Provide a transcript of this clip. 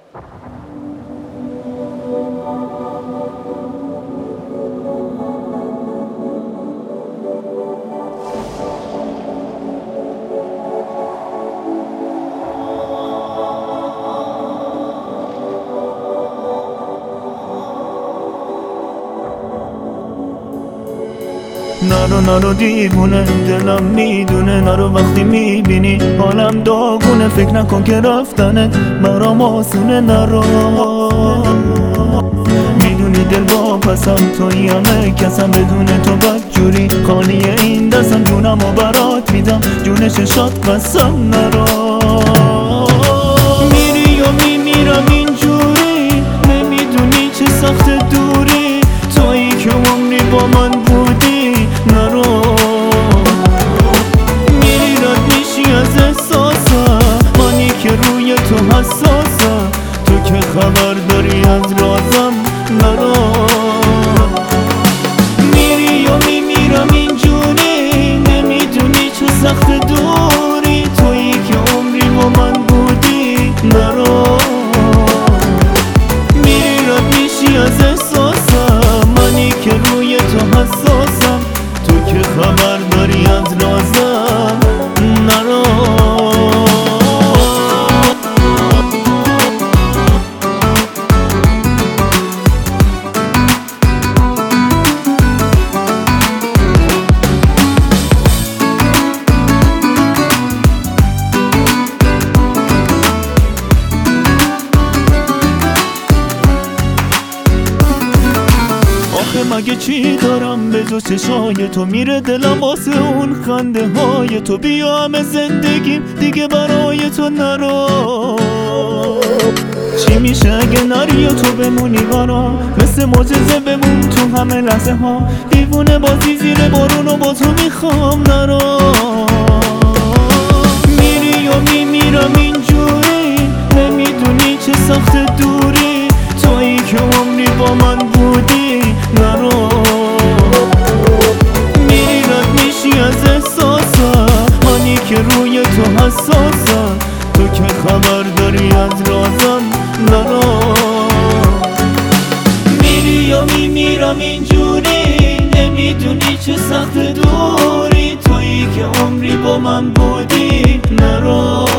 نرو دیوونه، دلم میدونه. نرو وقتی میبینی حالم داغونه. فکر نکن که رفتنت برام آسونه. نرو میدونی دل با پسم توی همه کسم. بدون تو بدجوری خالی این دستم. جونمو برات میدم، جون چشات قسم. نرو میری و میمیرم اینجوری، نمیدونی چه سخت دوری. تویی که عمری با من بودی. نرو میری رد میشی از احساسم، منی که روی تو حساسم. تو که خبر داری از رازم. نرو میری و میمیرم اینجوری، نمیدونی چه سخت دوری. تویی که عمری با من بودی. نرو میری رد میشی از احساسم، منی که روی تو حساسم. تو که خبر داری از رازم. نرو مگه چی دارم به جز چشای تو؟ میره دلم واسه اون خنده های تو. بیا همه زندگیم دیگه برای تو. نرو چی میشه اگه نری و تو بمونی برا؟ مثل معجزه بمون تو همه لحظه ها. دیوونه بازی زیر بارون و با تو میخوام. نرو میری و میمیرم اینجوری، نمیدونی چه سخت دوری. تویی که عمری با من بودی. نرو میری رد میشی از احساسم، منی که روی تو حساسم. تو که خبر داری از رازم. نرو میری و میمیرم اینجوری، نمیدونی چه سخت دوری. تویی که عمری با من بودی. نرو